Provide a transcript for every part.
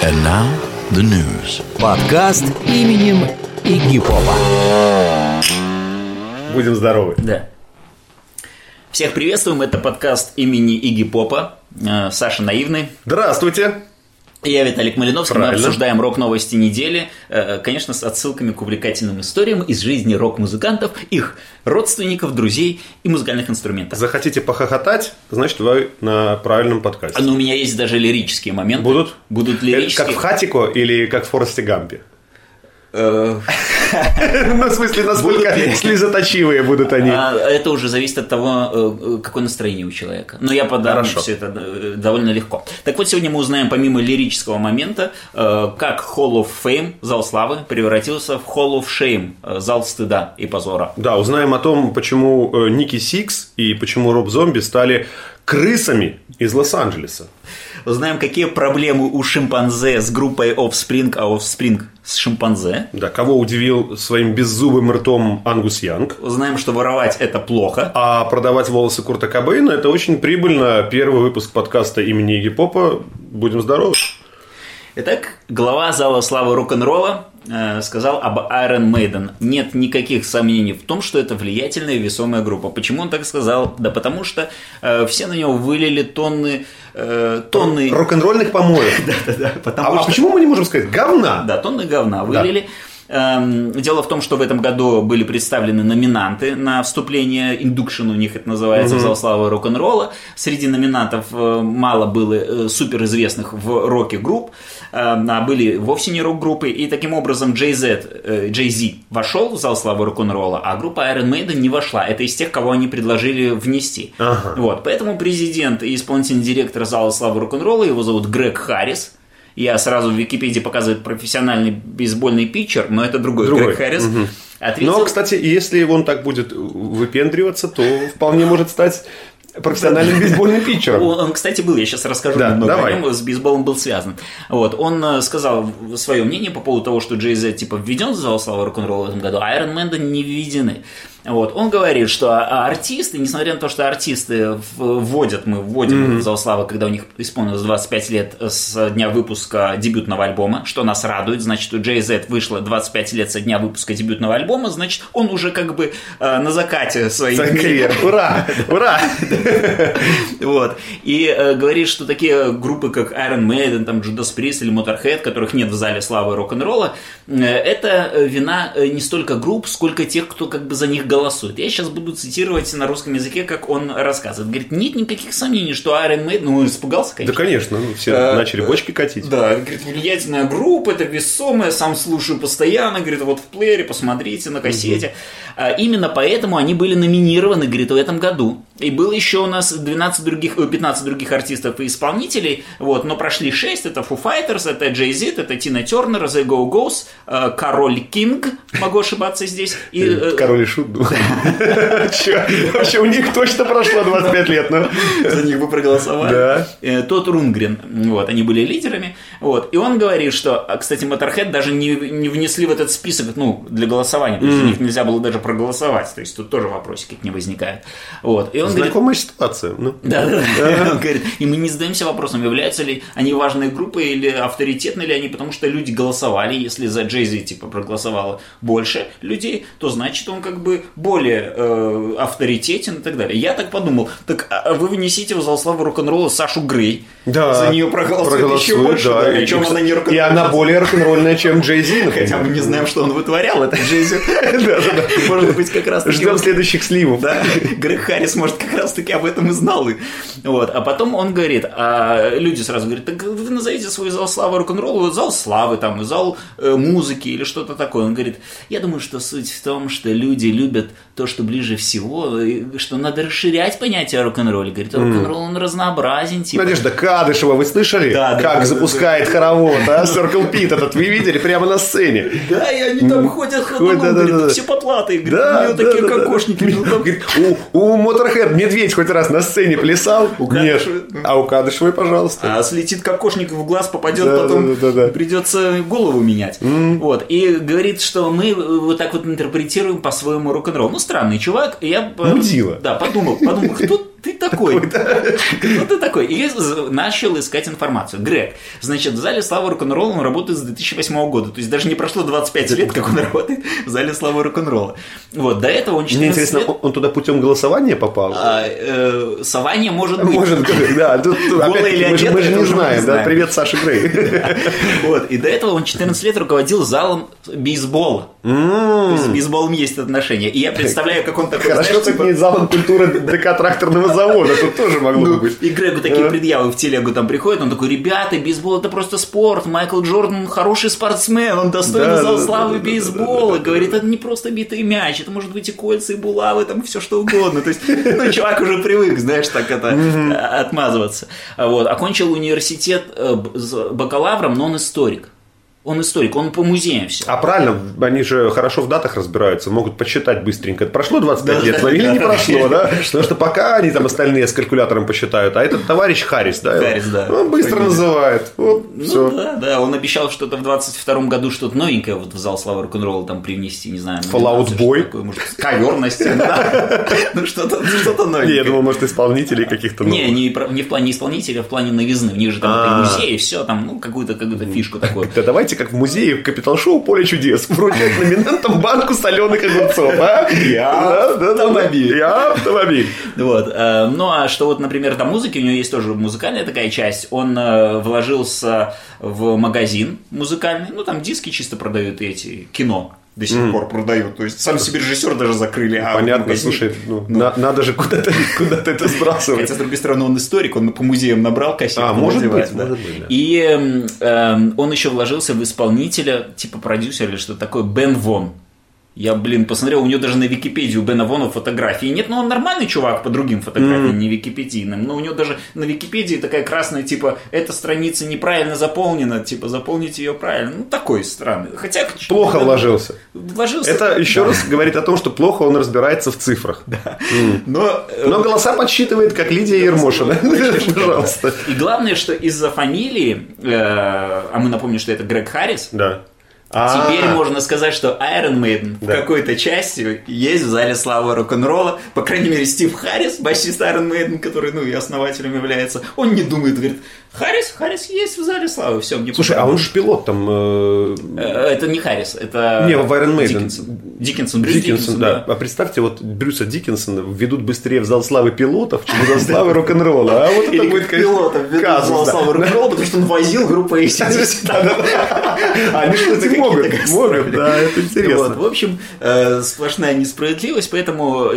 And now the news. Подкаст именем Игги Попа. Будем здоровы. Да. Всех приветствуем, это подкаст имени Игги Попа. Саша Наивный. Здравствуйте. И я, Виталик Малиновский. Правильно. Мы обсуждаем рок-новости недели, конечно, с отсылками к увлекательным историям из жизни рок-музыкантов, их родственников, друзей и музыкальных инструментов. Захотите похохотать, значит, вы на правильном подкасте. Но у меня есть даже лирические моменты. Будут лирические. Как в Хатико или как в Форесте Гампе? Ну, в смысле, насколько слезоточивые будут они. Это уже зависит от того, какое настроение у человека. Но я подам все это довольно легко. Так вот, сегодня мы узнаем, помимо лирического момента, как Hall of Fame, зал славы, превратился в Hall of Shame, зал стыда и позора. Да, узнаем о том, почему Ники Сикс и почему Роб Зомби стали крысами из Лос-Анджелеса. Узнаем, какие проблемы у шимпанзе с группой Offspring, а Offspring с шимпанзе. Да, кого удивил своим беззубым ртом Ангус Янг. Узнаем, что воровать – это плохо. А продавать волосы Курта Кобейна – это очень прибыльно. Первый выпуск подкаста имени Игги Попа. Будем здоровы. Итак, глава зала славы рок-н-ролла сказал об Iron Maiden. Нет никаких сомнений в том, что это влиятельная и весомая группа. Почему он так сказал? Да потому что все на него вылили тонны... Рок-н-ролльных помоев. Да. А почему мы не можем сказать говна? Да, тонны говна вылили. Дело в том, что в этом году были представлены номинанты на вступление, индукшн у них это называется, в зал славы рок-н-ролла. Среди номинантов мало было суперизвестных в роке групп, а были вовсе не рок-группы. И таким образом Jay-Z вошел в зал славы рок-н-ролла, а группа Iron Maiden не вошла. Это из тех, кого они предложили внести. Вот, поэтому президент и исполнительный директор зала славы рок-н-ролла, его зовут Грег Харрис. Я сразу в Википедии показываю профессиональный бейсбольный питчер, но это другой Грег Харрис. Но, кстати, если он так будет выпендриваться, то вполне может стать профессиональным бейсбольным питчером. Он, кстати, был, я сейчас расскажу немного о нем, с бейсболом был связан. Вот, он сказал свое мнение по поводу того, что Jay-Z типа введен в зал славы рок-н-ролла в этом году, а Iron Maiden не введены. Вот, он говорит, что артисты, несмотря на то, что артисты вводим в зал славы, когда у них исполнилось 25 лет с дня выпуска дебютного альбома, что нас радует, значит, у Jay-Z вышло 25 лет со дня выпуска дебютного альбома, значит, он уже как бы на закате своей карьеры. Ура! Ура! Вот. И говорит, что такие группы, как Iron Maiden, там, Judas Priest или Motorhead, которых нет в зале славы рок-н-ролла, это вина не столько групп, сколько тех, кто как бы за них голосует. Я сейчас буду цитировать на русском языке, как он рассказывает. Говорит, нет никаких сомнений, что Iron Maiden... Ну, испугался, конечно. Да, конечно. Все начали бочки катить. Да, говорит, влиятельная группа, это весомая, сам слушаю постоянно, говорит, вот в плеере, посмотрите, на кассете. Именно поэтому они были номинированы, говорит, в этом году. И было еще у нас 15 других артистов и исполнителей, вот, но прошли 6, это Foo Fighters, это Jay-Z, это Тина Тернер, The Go-Go's, Король Кинг, могу ошибаться здесь. Король и Шут. Вообще, у них точно прошло 25 лет. За них бы проголосовали. Тот Рунгрен, вот, они были лидерами, вот, и он говорит, что, кстати, Motorhead даже не внесли в этот список, ну, для голосования, то есть у них нельзя было даже проголосовать, то есть тут тоже вопросики к ним возникают, вот, и он знакомая ситуация. Да. Он говорит, и мы не задаемся вопросом, являются ли они важной группой или авторитетны ли они, потому что люди голосовали, если за Jay-Z типа проголосовало больше людей, то значит он как бы более авторитетен и так далее. Я так подумал, так вы внесите в зал славы рок-н-ролла Сашу Грей, за нее проголосуют еще больше, да. Причем она не рок-н-ролл. И она более рок-н-ролльная, чем Jay-Z. Хотя мы не знаем, что он вытворял, это Jay-Z. Может быть, как раз таки... Ждем следующих сливов. Грег Харрис, может, как раз таки об этом и знал. Вот. А потом он говорит, люди сразу говорят, так вы назовите свой зал славы рок-н-ролла, зал славы, там, зал музыки или что-то такое. Он говорит, я думаю, что суть в том, что люди любят то, что ближе всего, и что надо расширять понятие о рок-н-ролле. Говорит, рок-н-ролл, он разнообразен. Типа. Надежда Кадышева, вы слышали, как запускает хоровод, Circle Pit этот, вы видели прямо на сцене? Да, и они там ходят ходуном, говорит, все потлатые, говорит, у нее такие кокошники. У Motorhead медведь хоть раз на сцене плясал? Нет. А у Кадышевой, пожалуйста. А слетит кокошник в глаз, попадет, потом придется голову менять. Вот. И говорит, что мы вот так вот интерпретируем по-своему рок-н-ролл. Ну, странный чувак. Мудила. Да, подумал, кто ты такой? Кто ты такой? И начал искать информацию. Грег, значит, в зале славы рок-н-ролла он работает с 2008 года. То есть даже не прошло 25 лет, как он работает в зале славы рок-н-ролла. Вот, до этого он 14 Мне интересно, лет... он туда путем голосования попал? Сование может быть. Может быть, да. Голый или одетый, мы же не знаем, да? Привет, Саша Грей. Вот, и до этого он 14 лет руководил залом бейсбола. То есть с бейсболом есть отношения. И я представляю, как он такой... Хорошо, так не залом культуры ДК тракторного завода, тут тоже могло быть. И Грегу такие предъявы в телегу там приходят, он такой: ребята, бейсбол это просто спорт, Майкл Джордан хороший спортсмен, он достойный зал славы бейсбола. Говорит, это не просто битый мяч, это может быть и кольца, и булавы, там все что угодно. То есть, чувак уже привык, знаешь, так это отмазываться. Вот. Окончил университет с бакалавром, но он историк. Он историк, он по музеям все. А правильно, они же хорошо в датах разбираются, могут посчитать быстренько. Прошло 25 лет, или не прошло, да? Потому что пока они там остальные с калькулятором посчитают, а этот товарищ Харрис, да? Харрис, да. Он быстро называет. Вот, все. Да, он обещал что-то в 22 году что-то новенькое вот в зал славы рок-н-ролла там привнести, не знаю. Fallout Boy. Может, ковер на стену, да? Ну, что-то новенькое. Я думал, может, исполнителей каких-то новых. Не в плане исполнителя, а в плане новизны. У них же там музей, все там, ну, какую-то фишку такую. Да давайте как в музее в Капитал-шоу «Поле чудес» вручать номинантам банку соленых огурцов, а? Я автомобиль. Вот. Ну, а что вот, например, до музыки, у него есть тоже музыкальная такая часть. Он вложился в магазин музыкальный, ну, там диски чисто продают эти, кино. До сих пор продают. То есть сам себе режиссер даже закрыли. Понятно, слушай, надо же куда-то это сбрасывать. Хотя, с другой стороны, он историк, он по музеям набрал кассету. Может быть, да. И он еще вложился в исполнителя, типа продюсера или что-то такое, Бен Вон. Я, посмотрел, у него даже на Википедии у Бена Вона фотографии нет, но он нормальный чувак по другим фотографиям, не википедийным. Но у него даже на Википедии такая красная, типа, эта страница неправильно заполнена, типа, заполните ее правильно. Ну, такой странный. Хотя... Плохо вложился. Вложился. Это еще раз говорит о том, что плохо он разбирается в цифрах. Да. Но голоса подсчитывает, как Лидия Ермошина. Пожалуйста. И главное, что из-за фамилии, а мы напомним, что это Грег Харрис, да. Теперь можно сказать, что Iron Maiden в какой-то части есть в зале славы рок-н-ролла. По крайней мере, Стив Харрис, басист Iron Maiden, который, и основателем является, он не думает, говорит: Харрис есть в зале славы, все, мне Слушай, а он же пилот там... Это не Харрис, это... Не, в Iron Maiden. Брюс Диккенсон, да. А представьте, вот Брюса Диккенсона ведут быстрее в зал славы пилотов, чем в зал славы рок-н-ролла. А вот это будет, пилотов ведут в зал славы рок-н-ролла, потому что он возил группу AC/DC. Они что-то могут, да, это интересно. В общем, сплошная несправедливость, поэтому...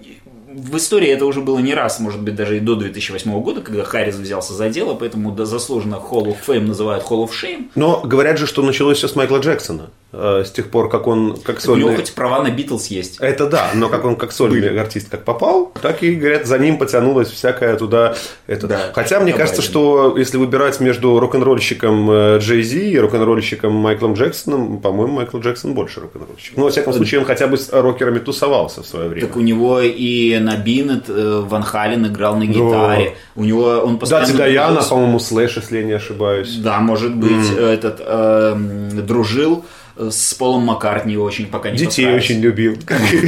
В истории это уже было не раз, может быть, даже и до 2008 года, когда Харрис взялся за дело, поэтому заслуженно Hall of Fame называют Hall of Shame. Но говорят же, что началось все с Майкла Джексона. С тех пор, как он как сольный... У него хоть права на Битлз есть. Это да, но как он как сольный артист как попал, так и, говорят, за ним потянулось всякое туда... Да, хотя мне кажется, что если выбирать между рок-н-ролльщиком Джей Зи и рок-н-ролльщиком Майклом Джексоном, по-моему, Майкл Джексон больше рок-н-ролльщик. Ну, во всяком случае, он хотя бы с рокерами тусовался в свое время. Так у него и на Бинет Ван Хален играл на гитаре. У него он постоянно... Да, Даяна, по-моему, Слэш, если я не ошибаюсь. Да, может быть, дружил с Полом Маккартни очень, пока не Детей очень любил.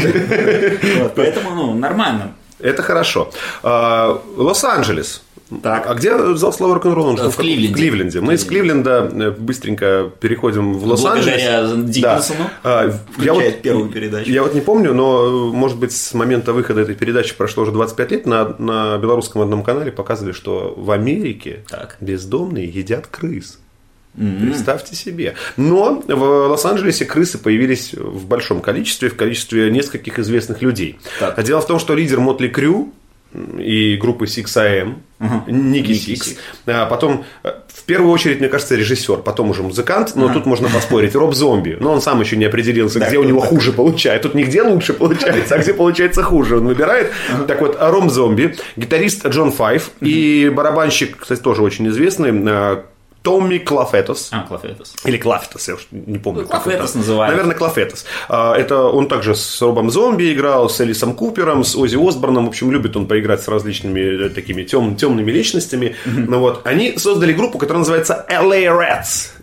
Поэтому, нормально. Это хорошо. Лос-Анджелес. Так. А где зал славы рок-н-ролла? В Кливленде. В Кливленде. Мы из Кливленда быстренько переходим в Лос-Анджелес. Благодаря Диккенсону. Включает первую передачу. Я вот не помню, но, может быть, с момента выхода этой передачи прошло уже 25 лет. На белорусском одном канале показывали, что в Америке бездомные едят крыс. Представьте себе. Но в Лос-Анджелесе крысы появились в большом количестве, в количестве нескольких известных людей. Так. Дело в том, что лидер Мотли Крю и группы 6AM, Ники Сикс. Потом, в первую очередь, мне кажется, режиссер, потом уже музыкант, но тут можно поспорить, Роб Зомби. Но он сам еще не определился, где у него хуже получается. Тут нигде лучше получается, а где получается хуже. Он выбирает. Так вот, Роб Зомби, гитарист Джон Файв и барабанщик, кстати, тоже очень известный, Томми Клафетос. Клафетос. Или Клафетос, я уж не помню. Клафетос называют. Наверное, Клафетос. Это он также с Робом Зомби играл, с Элисом Купером, с Оззи Осборном. В общем, любит он поиграть с различными такими темными личностями. Ну, вот. Они создали группу, которая называется LA Rats.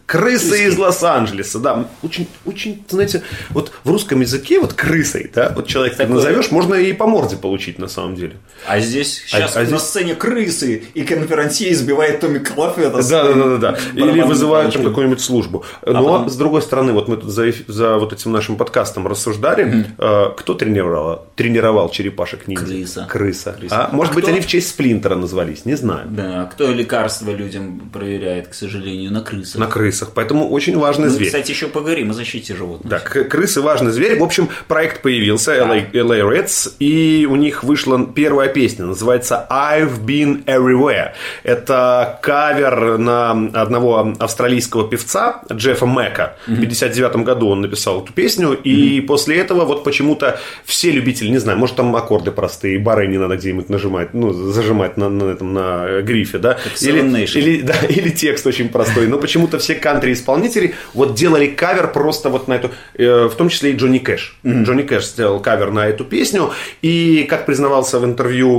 Крысы из Лос-Анджелеса, да. Очень, очень, знаете, вот в русском языке вот крысой, да, вот человека ты назовешь, можно и по морде получить на самом деле. А здесь сейчас на сцене крысы, и конферансье избивает Томми Клаффета. Да. Или вызывают там какую-нибудь службу. Но, с другой стороны, вот мы тут за вот этим нашим подкастом рассуждали, кто тренировал черепашек ниндзя? Крыса. Может быть, они в честь Сплинтера назвались, не знаю. Да, кто лекарства людям проверяет, к сожалению, на крысах. На крысах. Поэтому очень важный зверь. Кстати, еще поговорим о защите животных. Да, крысы важный зверь. В общем, проект появился, LA Reds, и у них вышла первая песня, называется I've Been Everywhere. Это кавер на одного австралийского певца Джеффа Мэка. В 1959 году он написал эту песню, и после этого вот почему-то все любители, не знаю, может там аккорды простые, бары не надо где-нибудь нажимать, зажимать на грифе, да? Или текст очень простой, но почему-то все кантри-исполнители вот делали кавер просто вот на эту, в том числе и Джонни Кэш. Джонни Кэш сделал кавер на эту песню, и как признавался в интервью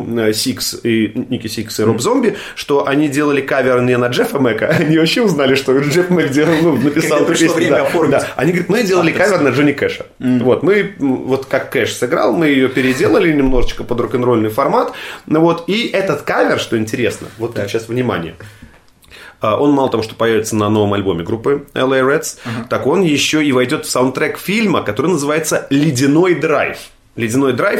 Ники Сикс и Роб Зомби, что они делали кавер не на Джеффа Мэка, они вообще узнали, что Джефф Мэк написал эту песню. Да. Они говорят, мы делали кавер на Джонни Кэша. Вот, мы, вот как Кэш сыграл, мы ее переделали немножечко под рок-н-ролльный формат, вот, и этот кавер, что интересно, вот так, сейчас внимание, он мало того, что появится на новом альбоме группы LA Reds, так он еще и войдет в саундтрек фильма, который называется «Ледяной драйв». «Ледяной драйв»,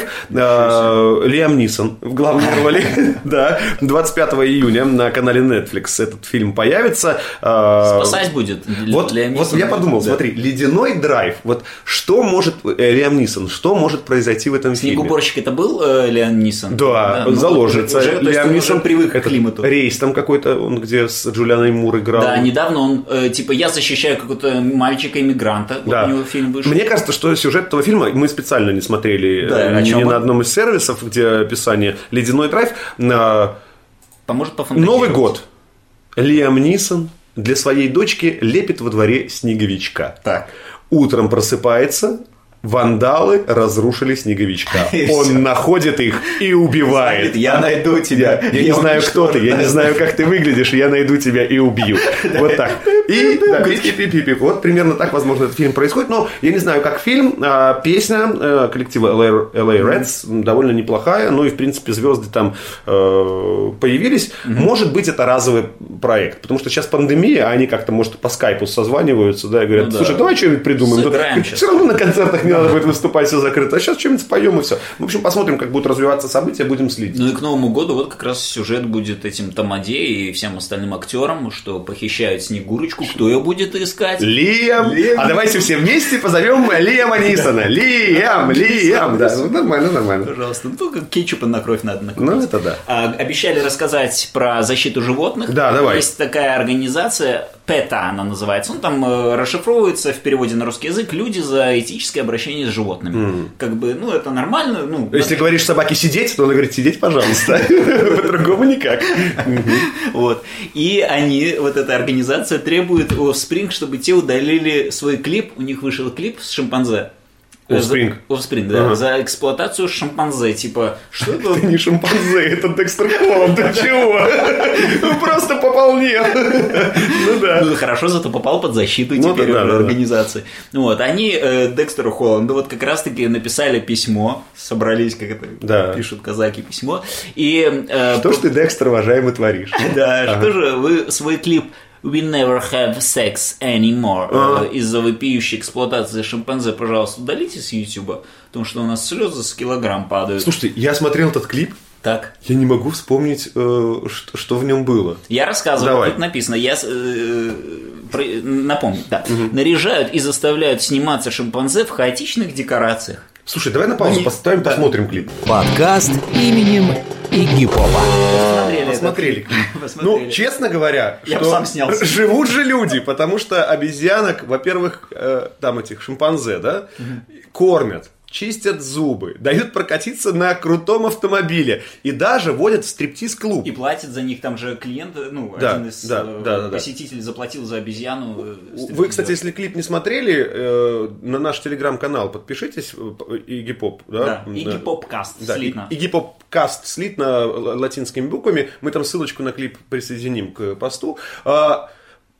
Лиам Нисон в главной роли, да, 25 июня на канале Netflix этот фильм появится. Спасать будет Лиам Нисон. Вот я подумал, смотри, «Ледяной драйв», вот что может, Лиам Нисон, что может произойти в этом фильме? Снегоуборщик это был Лиам Нисон? Да, заложница. Лиам Нисон привык к климату. Рейс там какой-то, он где с Джулианой Мур играл. Да, недавно он, типа, я защищаю какого-то мальчика-иммигранта, вот у него фильм вышел. Мне кажется, что сюжет этого фильма мы специально не смотрели. Не на одном из сервисов, где описание «Ледяной драйв». Поможет пофантазировать. Новый год. Лиам Нисон для своей дочки лепит во дворе снеговичка. Так. Утром просыпается, вандалы разрушили снеговичка. Он находит их и убивает. Я найду тебя. Я не знаю, кто ты, я не знаю, как ты выглядишь, я найду тебя и убью. Вот так. И вот примерно так, возможно, этот фильм происходит. Но я не знаю, как фильм, песня коллектива LA Reds довольно неплохая. Ну и, в принципе, звезды там появились. Может быть, это разовый проект. Потому что сейчас пандемия, а они как-то, может, по скайпу созваниваются, да, и говорят, слушай, давай что-нибудь придумаем. Все равно на концертах не надо будет выступать, все закрыто. А сейчас что-нибудь споем и все. В общем, посмотрим, как будут развиваться события, будем следить. Ну и к Новому году вот как раз сюжет будет этим Тамаде и всем остальным актерам, что похищают Снегурочку. Кто ее будет искать? Лиам. А давайте все вместе позовем Лиама Нисона. Лиам. Да, нормально. Пожалуйста. Ну, как кетчупа на кровь надо накрыть. Ну, это да. Обещали рассказать про защиту животных. Да, давай. Есть такая организация, PETA она называется. Он там расшифровывается в переводе на русский язык «Люди за этическое обращение с животными». Как бы, ну, это нормально. Ну, если говоришь собаке сидеть, то он говорит сидеть, пожалуйста. По-другому никак. Вот. И они, вот эта организация, требует у Offspring, чтобы те удалили свой клип. У них вышел клип с шимпанзе. Offspring, да. За эксплуатацию шимпанзе. Типа, что это? Это не шимпанзе, это Декстер Холланд. Ты чего? Ну, просто пополнел. Ну, да. Ну, хорошо, зато попал под защиту теперь организации. Вот. Они Декстеру Холланду вот как раз-таки написали письмо. Собрались, как это пишут казаки, письмо. И... Что ж ты, Декстер, уважаемый, творишь? Да, что же вы свой клип «We never have sex anymore» из-за вопиющей эксплуатации шимпанзе, пожалуйста, удалите с Ютуба, потому что у нас слезы с килограмм падают. Слушайте, я смотрел этот клип. Так. Я не могу вспомнить, что в нем было. Я рассказываю, тут написано, я напомню, да. Наряжают и заставляют сниматься шимпанзе в хаотичных декорациях. Слушай, давай на паузу поставим, посмотрим клип. Подкаст именем Игги Попа. Посмотрели. Ну, честно говоря, я бы сам снялся. Живут же люди, потому что обезьянок, во-первых, там этих шимпанзе, да, кормят, чистят зубы, дают прокатиться на крутом автомобиле и даже водят в стриптиз-клуб. И платят за них там же клиент, один из посетителей заплатил за обезьяну. Вы, кстати, если клип не смотрели, на наш телеграм-канал подпишитесь, Игги Поп. Да, Игги Попкаст, слитно. Игги Попкаст, слитно латинскими буквами. Мы там ссылочку на клип присоединим к посту.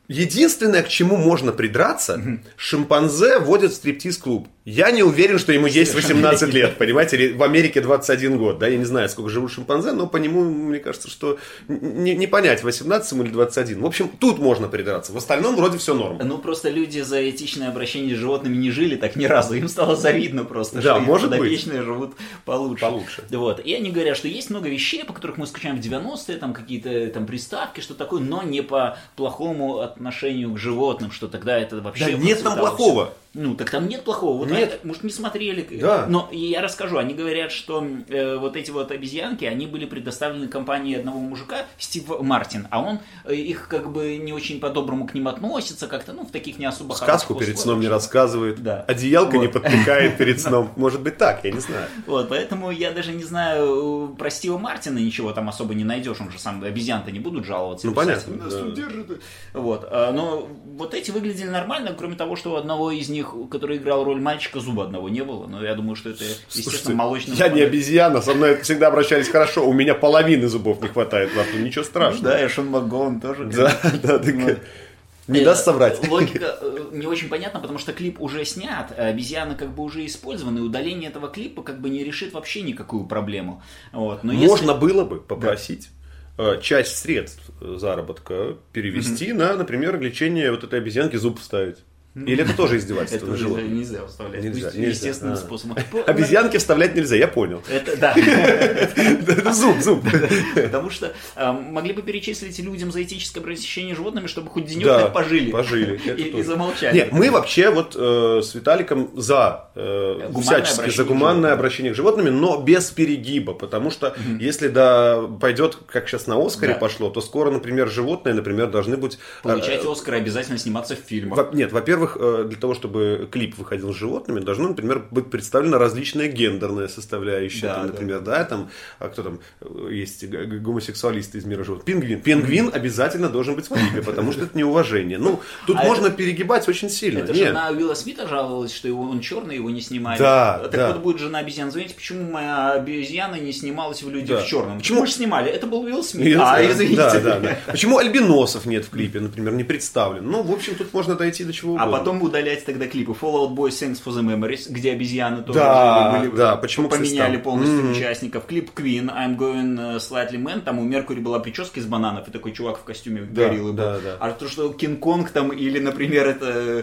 единственное, к чему можно придраться, шимпанзе водят в стриптиз-клуб. Я не уверен, что ему есть 18 лет, понимаете, или в Америке 21 год, да, я не знаю, сколько живут шимпанзе, но по нему, мне кажется, что не понять, 18 ему или 21. В общем, тут можно придраться, в остальном вроде все норм. Ну, просто люди за этичное обращение с животными не жили так ни разу, им стало завидно просто, да, что может их подопечные живут получше. Получше. Вот. И они говорят, что есть много вещей, по которых мы скучаем в 90-е, там какие-то там приставки, что такое, но не по плохому отношению к животным, что тогда это вообще... Да нет там плохого. Всё. Ну, так там нет плохого. Вот нет. Может, не смотрели. Да. Но я расскажу. Они говорят, что вот эти вот обезьянки, они были предоставлены компании одного мужика, Стив Мартин, а он их как бы не очень по-доброму к ним относится, как-то, ну, в таких не особо сказку перед сном не рассказывает, да. Одеялко не подтыкает перед сном. Может быть так, я не знаю. Вот, поэтому я даже не знаю, про Стива Мартина ничего там особо не найдешь, он же сам, обезьян-то не будут жаловаться. Ну, понятно. Вот, но вот эти выглядели нормально, кроме того, что у одного из них, который играл роль мальчика, зуба одного не было, но я думаю, что это, естественно, слушайте, молочный... Я не обезьяна, со мной всегда обращались хорошо, у меня половины зубов не хватает во рту, ничего страшного. Да, и Шон МакГоуан тоже. Да, не даст соврать. Логика не очень понятна, потому что клип уже снят, а обезьяны как бы уже использованы, и удаление этого клипа как бы не решит вообще никакую проблему. Вот. Но можно было бы попросить часть средств заработка перевести на, например, лечение вот этой обезьянки, зуб вставить. Или это тоже издевательство на животных? Нельзя вставлять. Нельзя. Естественным способом. Обезьянки вставлять нельзя, я понял. Это да. Зуб. Потому что могли бы перечислить людям за этическое обращение с животными, чтобы хоть денек так пожили. И замолчали. Нет, мы вообще вот с Виталиком за всячески за гуманное обращение к животным, но без перегиба. Потому что если пойдет, как сейчас на Оскаре пошло, то скоро, например, животные, например, должны быть... Получать Оскар и обязательно сниматься в фильмах. Нет, во-первых, для того, чтобы клип выходил с животными, должно, например, быть представлена различная гендерная составляющая. Там, например, там, кто там есть гомосексуалисты из мира животных. Пингвин обязательно должен быть в клипе, потому что это неуважение. Ну, тут можно перегибать очень сильно. Это жена Уилла Смита жаловалась, что он черный, его не снимали. Да, так вот будет жена обезьян звонить, почему моя обезьяна не снималась в «Людях в черном». Почему же снимали? Это был Уилл Смит. Извините. Да. Почему альбиносов нет в клипе, например, не представлен? Ну, в общем, тут можно дойти до чего угодно. А потом удалять тогда клипы Fall Out Boy Thanks for the Memories, где обезьяны тоже были. Да, почему поменяли полностью участников. Клип Queen I'm Going Slightly Man, там у Меркури была прическа из бананов, и такой чувак в костюме гориллы был. А то, что Кинг-Конг там, или, например, это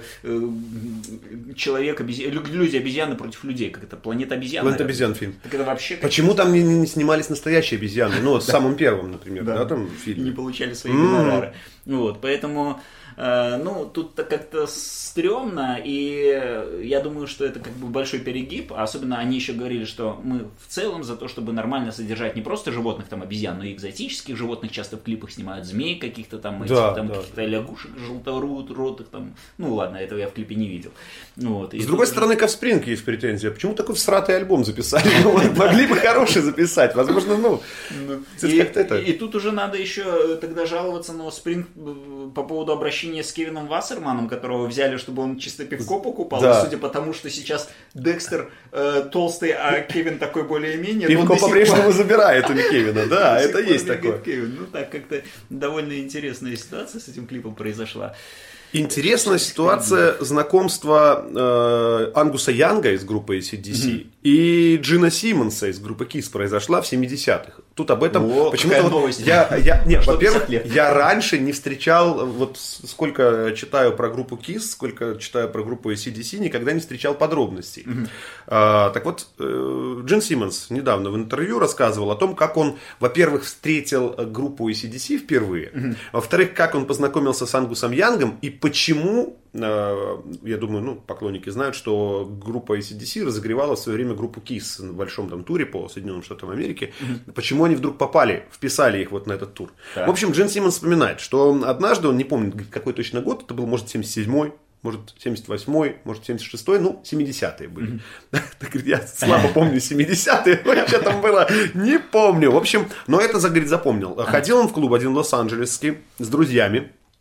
люди-обезьяны против людей, как это, Планета обезьян. Планета обезьян фильм. Так это вообще... Почему там не снимались настоящие обезьяны? Ну, вот самым первым, например, там в фильме. И не получали свои гонорары. Вот, поэтому... Ну, тут как-то стрёмно, и я думаю, что это как бы большой перегиб. Особенно они еще говорили, что мы в целом за то, чтобы нормально содержать не просто животных, там, обезьян, но и экзотических животных. Часто в клипах снимают змей каких-то там, каких-то лягушек желторотых там. Ну, ладно, этого я в клипе не видел. Вот. С другой стороны, к Offspring есть претензия. Почему такой всратый альбом записали? Могли бы хороший записать. Возможно, И тут уже надо еще тогда жаловаться на Offspring по поводу обращения с Кевином Вассерманом, которого взяли, чтобы он чисто пивко покупал. Да. Судя по тому, что сейчас Декстер толстый, а Кевин такой более-менее. Пивко по-прежнему забирает у Кевина, да, это есть такое. Ну так, как-то довольно интересная ситуация с этим клипом произошла. Интересная ситуация знакомства Ангуса Янга из группы AC/DC и Джина Симмонса из группы Kiss произошла в 70-х. Тут об этом почему-то во-первых, я раньше не встречал, вот сколько читаю про группу Kiss, сколько читаю про группу AC/DC, никогда не встречал подробностей. Так вот, Джин Симмонс недавно в интервью рассказывал о том, как он, во-первых, встретил группу AC/DC впервые, во-вторых, как он познакомился с Ангусом Янгом и почему, я думаю, поклонники знают, что группа AC/DC разогревала в свое время группу Kiss на большом там туре по Соединенным Штатам Америки. Почему они вдруг вписали их вот на этот тур. В общем, Джин Симмонс вспоминает, что однажды, он не помнит, какой точно год, это был, может, 77-й, может, 78-й, может, 76-й, 70-е были. Я слабо помню 70-е, что там было, не помню. В общем, но это, говорит, запомнил. Ходил он в клуб один лос-анджелесский с друзьями.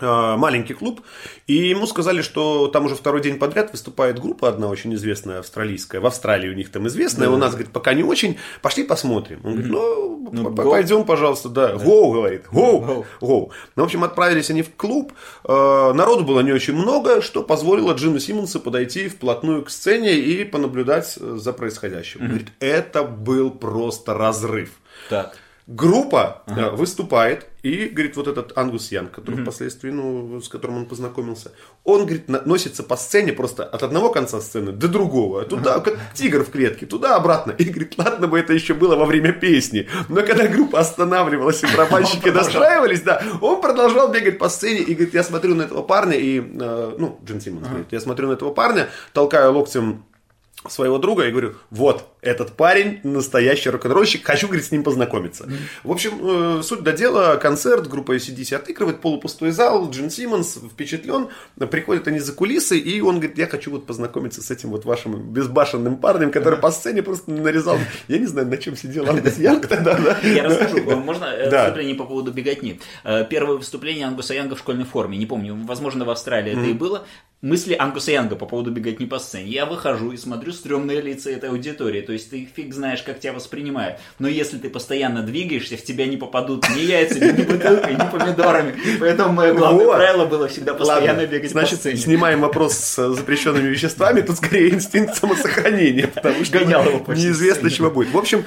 маленький клуб, и ему сказали, что там уже второй день подряд выступает группа одна очень известная австралийская, в Австралии у них там известная, у нас, говорит, пока не очень, пошли посмотрим. Он говорит, пойдем, пожалуйста, да. Гоу, говорит, гоу. Ну, в общем, отправились они в клуб, народу было не очень много, что позволило Джину Симмонсу подойти вплотную к сцене и понаблюдать за происходящим. Говорит, это был просто разрыв. Так. Группа выступает, и, говорит, вот этот Ангус Янг, который впоследствии, с которым он познакомился, он, говорит, носится по сцене просто от одного конца сцены до другого, туда, как тигр в клетке, туда-обратно. И, говорит, ладно бы это еще было во время песни, но когда группа останавливалась и барабанщики настраивались, да, он продолжал бегать по сцене, и, говорит, я смотрю на этого парня, и, Джин Симмонс, говорит, я смотрю на этого парня, толкаю локтем своего друга и говорю, вот, этот парень настоящий рок-н-ролльщик, хочу, говорит, с ним познакомиться. В общем, суть до дела, концерт, группа AC/DC отыгрывает, полупустой зал, Джин Симмонс впечатлен, приходят они за кулисы, и он говорит, я хочу вот познакомиться с этим вот вашим безбашенным парнем, который по сцене просто нарезал, я не знаю, на чем сидел Ангус Янг тогда, да? Я расскажу, можно выступление по поводу беготни. Первое выступление Ангуса Янга в школьной форме, не помню, возможно, в Австралии это и было. Мысли Ангуса Янга по поводу беготни по сцене. Я выхожу и смотрю стрёмные лица этой аудитории. То есть ты фиг знаешь, как тебя воспринимают. Но если ты постоянно двигаешься, в тебя не попадут ни яйцами, ни бутылкой, ни помидорами. Поэтому мое главное правило было всегда постоянно бегать по сцене. Снимаем вопрос с запрещенными веществами. Тут скорее инстинкт самосохранения. Потому что неизвестно, чего будет. В общем,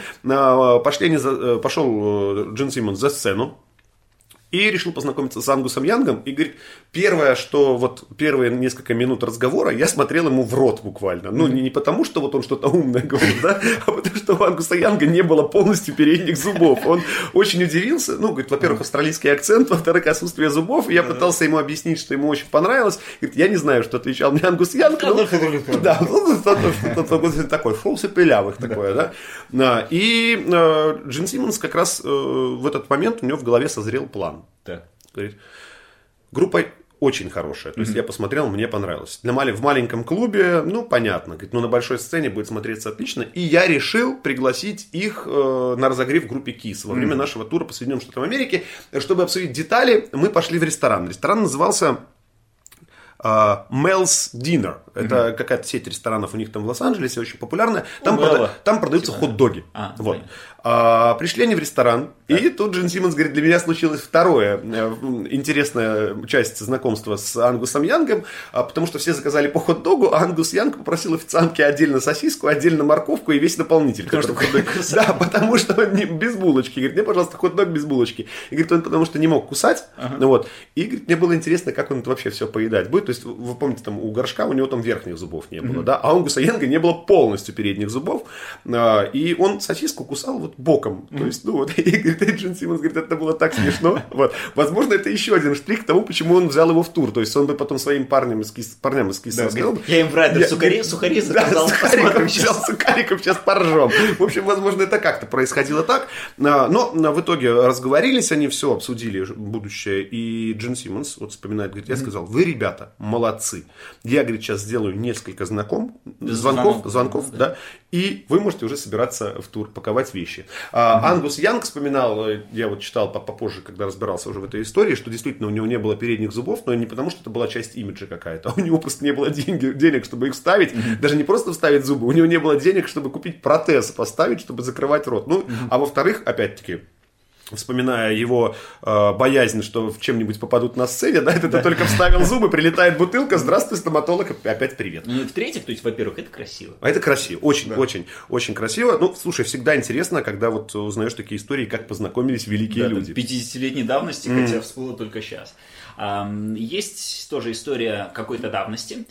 пошел Джин Симмонс за сцену. И решил познакомиться с Ангусом Янгом. И говорит, первое, что вот первые несколько минут разговора я смотрел ему в рот буквально. Ну, не потому, что вот он что-то умное говорит, да, а потому, что у Ангуса Янга не было полностью передних зубов. Он очень удивился. Ну, говорит, во-первых, австралийский акцент, во-вторых, отсутствие зубов. И я пытался ему объяснить, что ему очень понравилось. Говорит, я не знаю, что отвечал мне Ангус Янг. Да, что-то такое, шоу сопелявых такое, да. И Джин Симмонс как раз в этот момент у него в голове созрел план. Так. Говорит, группа очень хорошая. То есть я посмотрел, мне понравилось. В маленьком клубе, понятно. Говорит, на большой сцене будет смотреться отлично. И я решил пригласить их на разогрев в группе KISS во время нашего тура по Соединенным Штатам Америки. Чтобы обсудить детали, мы пошли в ресторан. Ресторан назывался Mel's Dinner. Это какая-то сеть ресторанов у них там в Лос-Анджелесе, очень популярная. Там продаются хот-доги. Вот. Пришли они в ресторан, и тут Джин Симмонс говорит, для меня случилась вторая интересная часть знакомства с Ангусом Янгом, потому что все заказали по хот-догу, а Ангус Янг попросил официантки отдельно сосиску, отдельно морковку и весь наполнитель. Да, потому что он без булочки. Говорит, мне, пожалуйста, хот-дог без булочки. И говорит, он потому что не мог кусать. Вот. И говорит, мне было интересно, как он это вообще все поедать будет. То есть, вы помните, там у горшка у него там верхних зубов не было, да, а у Ангуса Янга не было полностью передних зубов, и он сосиску кусал вот боком, то есть, и говорит, Джин Симмонс говорит, это было так смешно, вот, возможно, это еще один штрих к тому, почему он взял его в тур, то есть, он бы потом своим парням из KISS сказал, я им в Райдер сухари заказал, взял сухариком, сейчас поржем, в общем, возможно, это как-то происходило так, но в итоге разговорились, они все обсудили будущее, и Джин Симмонс, вот вспоминает, говорит, я сказал, вы, ребята, молодцы, я, говорит, сейчас сделаю несколько звонков, да, и вы можете уже собираться в тур, паковать вещи. Ангус Янг вспоминал, я вот читал попозже, когда разбирался уже в этой истории, что действительно у него не было передних зубов, но не потому, что это была часть имиджа какая-то, а у него просто не было денег, чтобы их вставить, даже не просто вставить зубы, у него не было денег, чтобы купить протез, поставить, чтобы закрывать рот. А во-вторых, опять-таки, вспоминая его боязнь, что в чем-нибудь попадут на сцене, да, это ты только вставил зубы, прилетает бутылка, здравствуй, стоматолог, опять привет. Ну и в-третьих, то есть, во-первых, это красиво. А это красиво, очень красиво. Ну, слушай, всегда интересно, когда вот узнаешь такие истории, как познакомились великие люди. 50-летней давности, хотя всплыло только сейчас. Есть тоже история какой-то давности.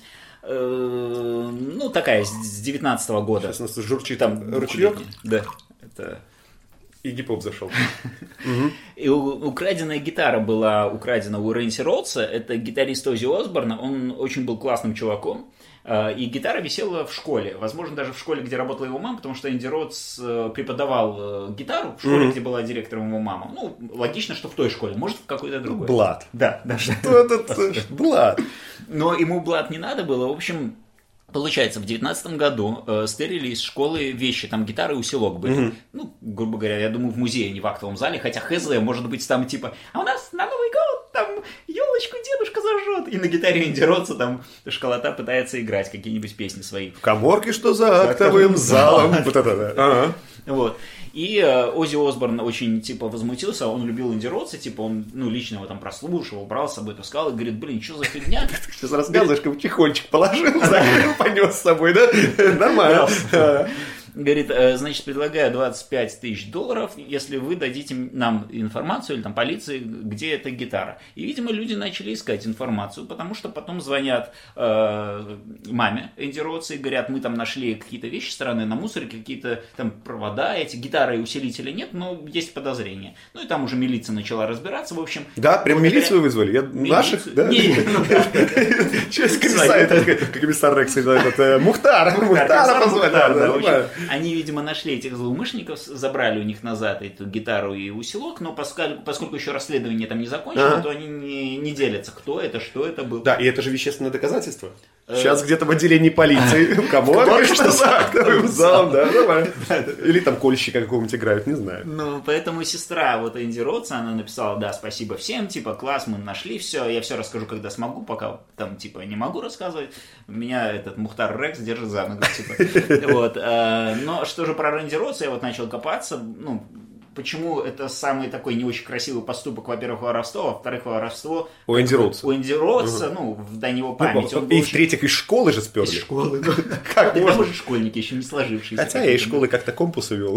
Такая, с 19-го года. Сейчас у нас журчит там ручеек. Да, это... Игги Поп зашел. И украденная гитара была украдена у Рэнси Роудса. Это гитарист Оззи Осборна. Он очень был классным чуваком. И гитара висела в школе. Возможно, даже в школе, где работала его мама, потому что Энди Роудс преподавал гитару в школе, где была директором его мама. Ну, логично, что в той школе. Может, в какой-то другой. Блад. Да. Что это? Блад. Но ему Блад не надо было. В общем... Получается, в 19 году стырили из школы вещи, там гитары и усилок были. Грубо говоря, я думаю, в музее, не в актовом зале, хотя хз, может быть, там типа, а у нас на Новый год там елочка елочку дедушка зажжет. И на гитаре Энди Ротса там школота пытается играть какие-нибудь песни свои. В каморке, что за актовым залом. Вот это, да. Вот. И Оззи Осборн очень, типа, возмутился, он любил Энди Ротса, типа, он, лично его там прослушивал, брал с собой, таскал, и говорит, блин, что за фигня? Ты сейчас рассказываешь, как чехольчик положил, закрыл, понес с собой, да? Нормально. Говорит, значит, предлагаю $25 тысяч, если вы дадите нам информацию, или там полиции, где эта гитара. И, видимо, люди начали искать информацию, потому что потом звонят маме Энди Ротса и говорят, мы там нашли какие-то вещи странные на мусоре, какие-то там провода, эти гитары и усилителя нет, но есть подозрения. Ну и там уже милиция начала разбираться, в общем. Да, прям милицию вызвали? Наших, да? Через комиссар, как комиссар Рекс, Мухтара позвали. Они, видимо, нашли этих злоумышленников, забрали у них назад эту гитару и усилок, но поскольку еще расследование там не закончено, то они не делятся, кто это, что это было. Да, и это же вещественное доказательство. Сейчас где-то в отделении полиции, каморка, что за актовым залом, да, нормально. Или там кольщика какого-нибудь играют, не знаю. Ну, поэтому сестра вот Энди Ротса, она написала, да, спасибо всем, типа, класс, мы нашли все, я все расскажу, когда смогу, пока там, типа, не могу рассказывать. Меня этот Мухтар Рекс держит за ногу, типа. Вот. Но что же про Рэнди Ротса, я вот начал копаться, почему это самый такой не очень красивый поступок, во-первых, воровство, а во-вторых, воровство у Энди Ротса. У Энди Ротса, до него памяти. И в-третьих, из школы же сперли. Из школы. Как можно? Там уже школьники, еще не сложившиеся. Хотя я из школы как-то компас увел.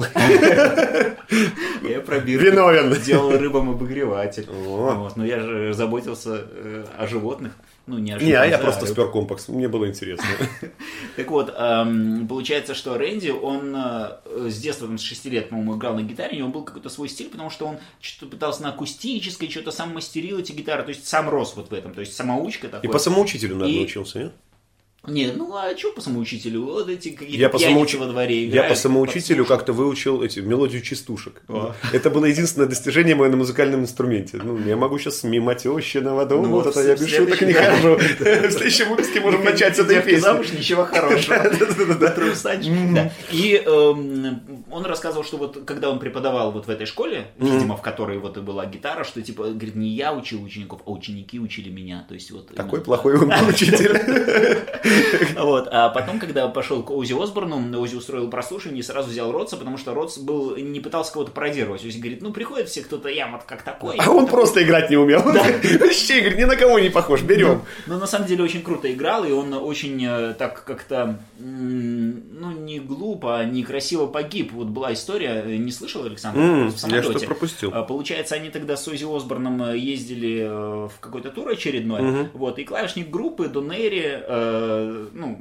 Я пробил. Виновен. Делал рыбам обогреватель. Но я же заботился о животных. Не о животных. Не, а я просто спер компас. Мне было интересно. Так вот, получается, что Рэнди, он с детства, с 6 лет, по-моему, играл на гитаре, у него был какой-то свой стиль, потому что он что-то пытался на акустической, что-то сам мастерил эти гитары, то есть сам рос вот в этом, то есть самоучка такой. И по самоучителю, наверное, учился, нет? Нет, а что по самоучителю? Вот эти какие-то пьяницы во дворе играют. Я по самоучителю как-то выучил мелодию частушек. Это было единственное достижение мое на музыкальном инструменте. Я могу сейчас мимо тещиного дома, вот это я без шуток не хожу. В следующем выпуске можем начать с этой песни. Замуж, ничего хорошего. И он рассказывал, что вот когда он преподавал вот в этой школе, видимо, в которой вот и была гитара, что типа, говорит, не я учил учеников, а ученики учили меня. Такой плохой он был учитель. Вот. А потом, когда пошел к Оззи Осборну, Оззи устроил прослушивание и сразу взял Ротса, потому что Ротс не пытался кого-то пародировать. Оззи говорит, приходит все кто-то, я вот как такой. А он просто играть не умел. Вообще, говорит, ни на кого не похож, берем. Но на самом деле очень круто играл, и он очень так как-то, не глупо, а некрасиво погиб. Вот была история, не слышал, Александр? В самолете. Я что-то пропустил. Получается, они тогда с Оззи Осборном ездили в какой-то тур очередной, вот, и клавишник группы Дон Эри,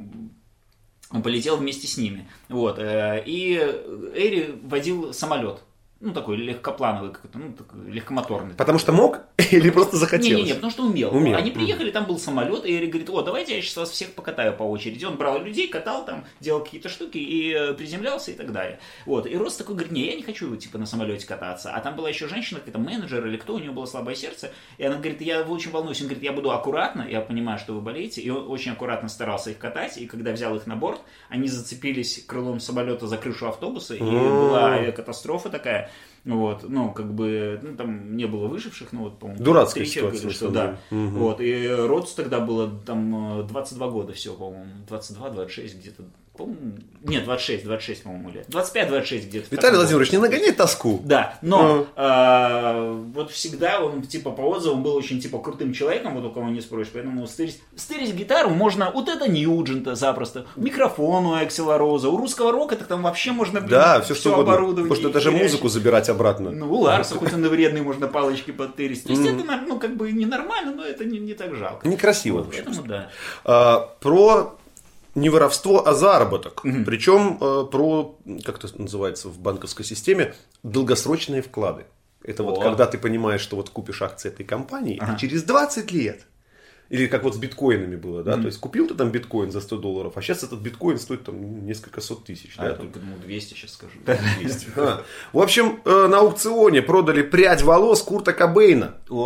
полетел вместе с ними. Вот. И Эри водил самолет. Такой легкоплановый, такой легкомоторный. Потому что мог или просто захотелось? Не, потому что умел. Они приехали, там был самолет, и Эри говорит, давайте я сейчас вас всех покатаю по очереди. Он брал людей, катал там, делал какие-то штуки и приземлялся и так далее. Вот. И Росс такой говорит, я не хочу на самолете кататься. А там была еще женщина, какой-то менеджер или кто, у нее было слабое сердце. И она говорит, я очень волнуюсь. Он говорит, я буду аккуратно, я понимаю, что вы болеете. И он очень аккуратно старался их катать. И когда взял их на борт, они зацепились крылом самолета за крышу автобуса. И была авиакатастрофа такая. Вот, там не было выживших, по-моему. Дурацкая ситуация. Что, да. Вот, и Ротсу тогда было там 22 года всего, по-моему. 22-26 где-то. Нет, 26, по-моему, лет. 25-26 где-то. Виталий Владимирович, не нагоняй тоску. Да, но вот всегда он, по отзывам, был очень, крутым человеком, вот у кого не спросишь, поэтому стырить гитару можно, вот это Ньюджента запросто, микрофон у Эксела Роза, у русского рока, так там вообще можно, да, все оборудование. Потому что даже музыку забирать обратно. У Ларса, хоть он и вредный, можно палочки подтырить. То есть это, ненормально, но это не так жалко. Некрасиво. Поэтому, да. Про не воровство, а заработок. Причем про, как это называется в банковской системе, долгосрочные вклады. Это вот когда ты понимаешь, что вот купишь акции этой компании, и через 20 лет, или как вот с биткоинами было, да, то есть купил ты там биткоин за $100, а сейчас этот биткоин стоит там несколько сот тысяч. Я только думал 200 сейчас скажу. 200. В общем, на аукционе продали прядь волос Курта Кобейна.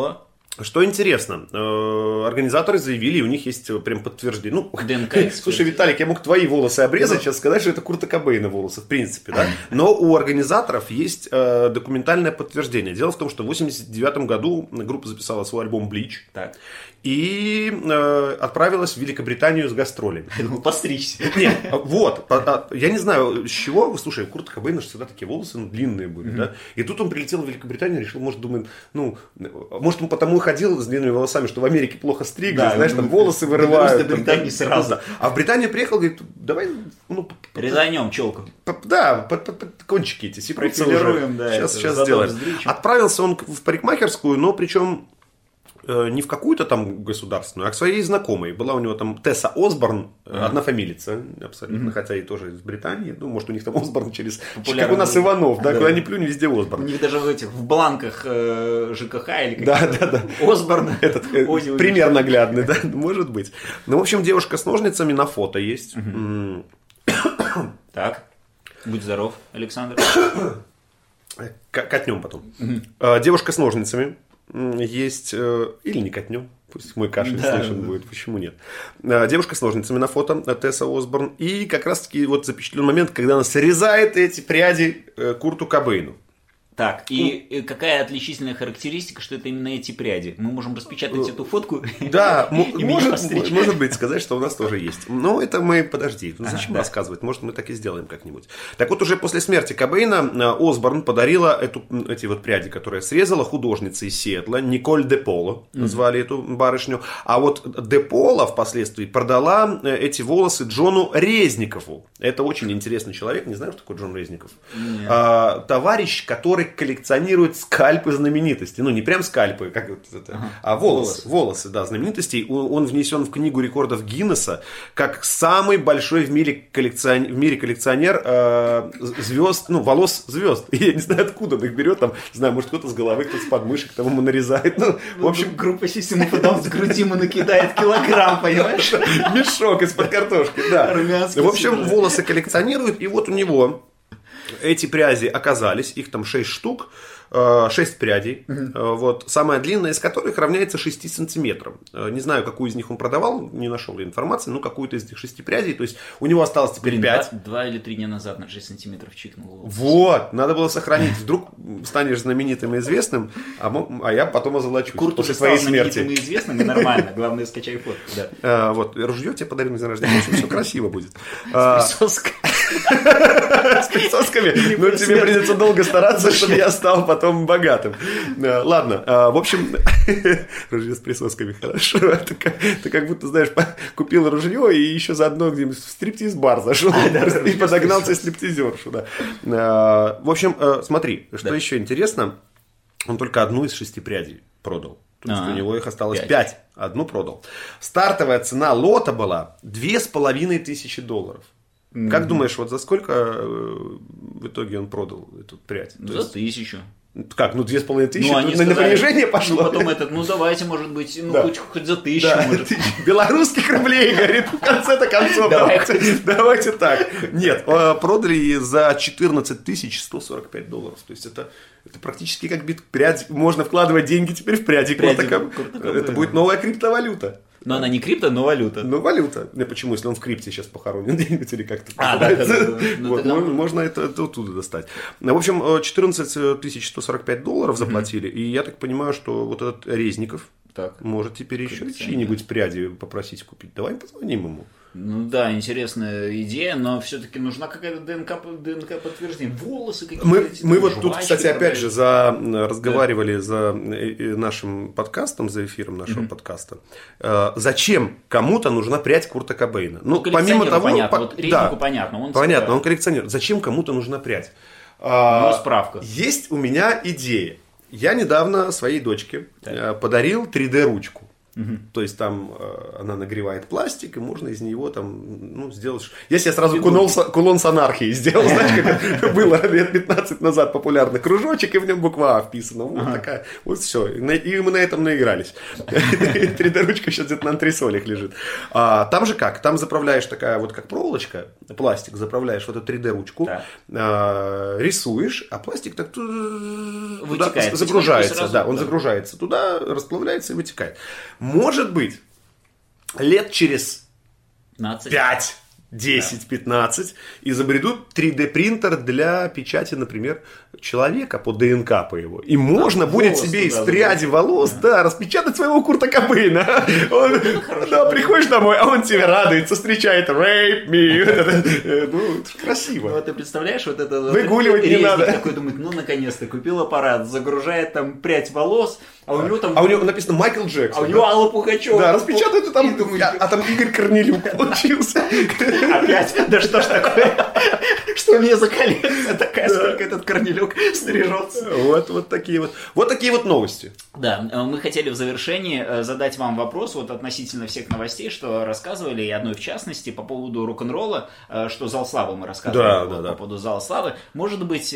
Что интересно, организаторы заявили, и у них есть прям подтверждение. Ну, ДНК. Слушай, Виталик, я мог твои волосы обрезать, сейчас сказать, что это Курта Кобейна волосы, в принципе, да. Но у организаторов есть документальное подтверждение. Дело в том, что в 1989 году группа записала свой альбом Bleach. Так. И отправилась в Великобританию с гастролями. Постричься. Нет, вот, я не знаю, с чего, слушай, у Курта Кобейна всегда такие волосы длинные были, да, и тут он прилетел в Великобританию, решил, может, думает, ну, может, он потому и ходил с длинными волосами, что в Америке плохо стригли, да, знаешь, там волосы вырывают. В Британии сразу. А в Британию приехал, говорит, давай, ну, резанем челку. Да, под кончики эти, сипрутся уже. Да, сейчас сделаем. Отправился он в парикмахерскую, но причем не в какую-то там государственную, а к своей знакомой. Была у него там Тесса Осборн, однофамилица, абсолютно, хотя и тоже из Британии. Ну, может, у них там Осборн через... Как у нас Иванов, да, куда ни плюнь, везде Осборн. У них даже в бланках ЖКХ или да. Осборн. Этот пример наглядный, да, может быть. Ну, в общем, девушка с ножницами на фото есть. Так, будь здоров, Александр. Катнем потом. Девушка с ножницами. Есть, или не катнем, пусть мой кашель слышен будет, почему нет. Девушка с ножницами на фото, Тесса Осборн, и как раз таки вот запечатлен момент, когда она срезает эти пряди Курту Кобейну. Так, и какая отличительная характеристика, что это именно эти пряди? Мы можем распечатать эту фотку? Да, может быть, сказать, что у нас тоже есть. Но это мы, подожди, зачем рассказывать? Может, мы так и сделаем как-нибудь. Так вот, уже после смерти Кобейна Осборн подарила эти вот пряди, которые срезала художница из Сиэтла, Николь де Поло, звали эту барышню. А вот де Поло впоследствии продала эти волосы Джону Резникову. Это очень интересный человек, не знаю, что такое Джон Резников. Товарищ, который коллекционирует скальпы знаменитостей. Ну, не прям скальпы, как это, а волосы, да, знаменитостей. Он внесен в книгу рекордов Гиннесса как самый большой в мире коллекционер звезд, ну, волос звезд. И я не знаю, откуда он их берет, там, не знаю, может, кто-то с головы, кто-то с подмышек, там ему нарезает. Ну, в общем, группа System of a Down с груди ему накидает килограмм, понимаешь? Мешок из-под картошки, да. В общем, волосы коллекционирует, и вот у него эти пряди оказались, их там 6 штук, 6 прядей, вот, самая длинная из которых равняется 6 сантиметрам. Не знаю, какую из них он продавал, не нашел информации, но какую-то из этих 6 прядей, то есть у него осталось теперь 5. 2 или 3 дня назад на 6 сантиметров чикнул. Вот, надо было сохранить, вдруг станешь знаменитым и известным, а я потом озолочусь после своей смерти. Знаменитым и известным, и нормально, главное скачай фотку. Да. Вот, ружье тебе подарим на день рождения, в общем, все красиво будет. С присосками. С присосками? Ну, тебе придется долго стараться, чтобы я стал потом богатым. Ладно, в общем, ружье с присосками хорошо. Ты как будто, знаешь, купил ружье и еще заодно где-нибудь в стриптиз-бар зашел и подогнался стриптизершу. В общем, смотри, что еще интересно, он только одну из 6 прядей продал. То есть у него их осталось 5. Одну продал. Стартовая цена лота была $2500. Как думаешь, вот за сколько в итоге он продал эту прядь? За 1000. Как, 2500? На понижение пошло? Ну, потом давайте, может быть, хоть за 1000. Да, может. Белорусских рублей, говорит, в конце-то концов. Давайте так. Нет, продали за $14145. То есть это практически как прядь. Можно вкладывать деньги теперь в пряди. Это будет новая криптовалюта. Но она не крипто, но валюта. Ну, валюта. Почему, если он в крипте сейчас похоронен где-нибудь или как-то. Можно это оттуда достать. В общем, $14145 заплатили. И я так понимаю, что вот этот Резников может теперь еще чьи-нибудь пряди попросить купить. Давай позвоним ему. Ну да, интересная идея, но все-таки нужна какая-то ДНК подтверждение. Волосы какие-то. Мы вот тут, кстати, опять же разговаривали за нашим подкастом, за эфиром нашего подкаста. Зачем кому-то нужна прядь Курта Кобейна? Ну, помимо того, понятно, вот Резнику понятно. Понятно, он коллекционер. Зачем кому-то нужна прядь? Справка. Есть у меня идея. Я недавно своей дочке подарил 3D-ручку. То есть там она нагревает пластик, и можно из него там, сделать... Если я сразу кулон с анархией сделал, знаешь, как было лет 15 назад популярный кружочек, и в нем буква А вписана. Вот такая, вот все. И мы на этом наигрались. 3D-ручка сейчас где-то на антресолях лежит. Там же как? Там заправляешь такая вот как проволочка, пластик, заправляешь в эту 3D-ручку, рисуешь, а пластик так вытекает, загружается. Да, он загружается туда, расплавляется и вытекает. Может быть, лет через 5, 10, 15 изобретут 3D-принтер для печати, например, человека по ДНК по его. И можно будет себе из пряди волос распечатать своего Курта Кобейна. Приходишь домой, а он тебе радуется, встречает rape me. Красиво. Ты представляешь, вот это выгуливать не надо. Такой думает, наконец-то купил аппарат, загружает там прядь волос, а у него там... А у него написано Майкл Джексон. А у него Алла Пугачева. Да, распечатают, и там... А там Игорь Корнелюк получился. Опять? Да что ж такое? Что у меня за коллекция такая, сколько этот Корнелюк стрижется? Вот такие вот новости. Да, мы хотели в завершении задать вам вопрос вот относительно всех новостей, что рассказывали, и одной в частности, по поводу рок-н-ролла, что Зал Славы мы рассказывали по поводу Зала Славы. Может быть,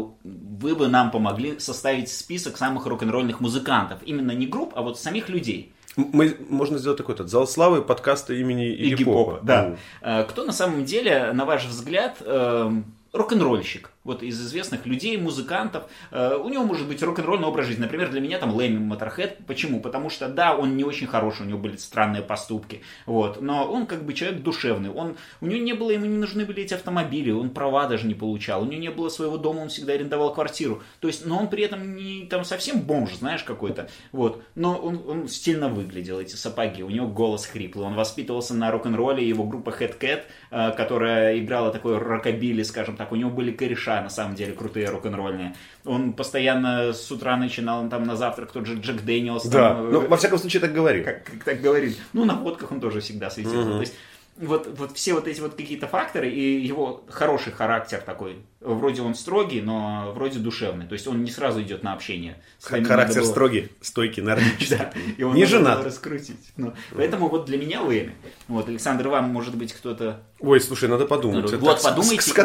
вы бы нам помогли составить список самых рок-н-ролльных музыкантов. Именно не групп, а вот самих людей. Можно сделать такой Зал Славы подкаста имени Игги Попа. Да. Кто на самом деле, на ваш взгляд, рок-н-ролльщик? Вот из известных людей, музыкантов. У него может быть рок-н-ролльный образ жизни. Например, для меня там Лэмми Моторхед. Почему? Потому что, да, он не очень хороший, у него были странные поступки. Вот. Но он как бы человек душевный. У него ему не нужны были эти автомобили, он права даже не получал. У него не было своего дома, он всегда арендовал квартиру. То есть, но он при этом не там совсем бомж, знаешь, какой-то. Вот. Но он стильно выглядел, эти сапоги. У него голос хриплый. Он воспитывался на рок-н-ролле. Его группа Head Cat, которая играла такой рокобили, скажем так. У него были кореша, на самом деле, крутые рок-н-ролльные. Он постоянно с утра начинал, там на завтрак тот же Джек Дэниелс. Да, во всяком случае так говорил. Как так говорили. На фотках он тоже всегда светился. То есть, вот все вот эти вот какие-то факторы и его хороший характер такой. Вроде он строгий, но вроде душевный. То есть он не сразу идет на общение. Характер строгий, стойкий, нордический. Не женат. Раскрутить. Поэтому вот для меня Лэмми. Вот, Александр, вам, может быть, кто-то... Ой, слушай, надо подумать. Вот, подумайте. С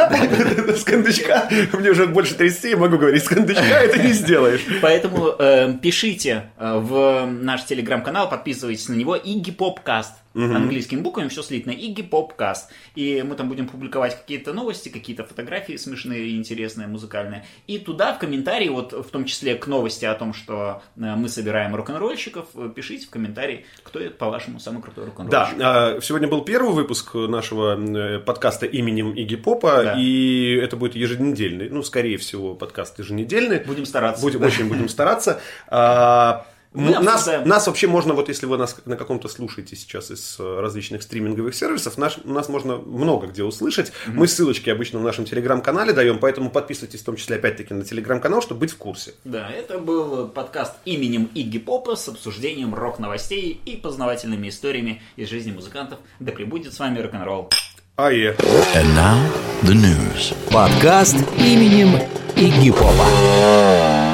кондачка, мне уже больше 30, я могу говорить, с кондачка это не сделаешь. Поэтому пишите в наш телеграм-канал, подписывайтесь на него, Iggy Popcast. Английскими буквами все слитно, Iggy Popcast. И мы там будем публиковать какие-то новости, какие-то фотографии смешные и интересные, музыкальные. И туда в комментарии, вот в том числе к новости о том, что мы собираем рок-н-ролльщиков, пишите в комментарии, кто это, по-вашему, самый крутой рок-н-ролльщик. Да, сегодня был первый выпуск нашего подкаста именем Игги Попа, и это будет еженедельный, скорее всего, подкаст еженедельный. Будем стараться. Очень будем стараться. Нас вообще можно, вот если вы нас на каком-то слушаете сейчас из различных стриминговых сервисов, нас можно много где услышать. Мы ссылочки обычно в нашем телеграм-канале даем, поэтому подписывайтесь в том числе опять-таки на телеграм-канал, чтобы быть в курсе. Да, это был подкаст именем Игги Попа с обсуждением рок-новостей и познавательными историями из жизни музыкантов. Да пребудет с вами рок-н-ролл. And now, the news. Подкаст именем Игги Попа.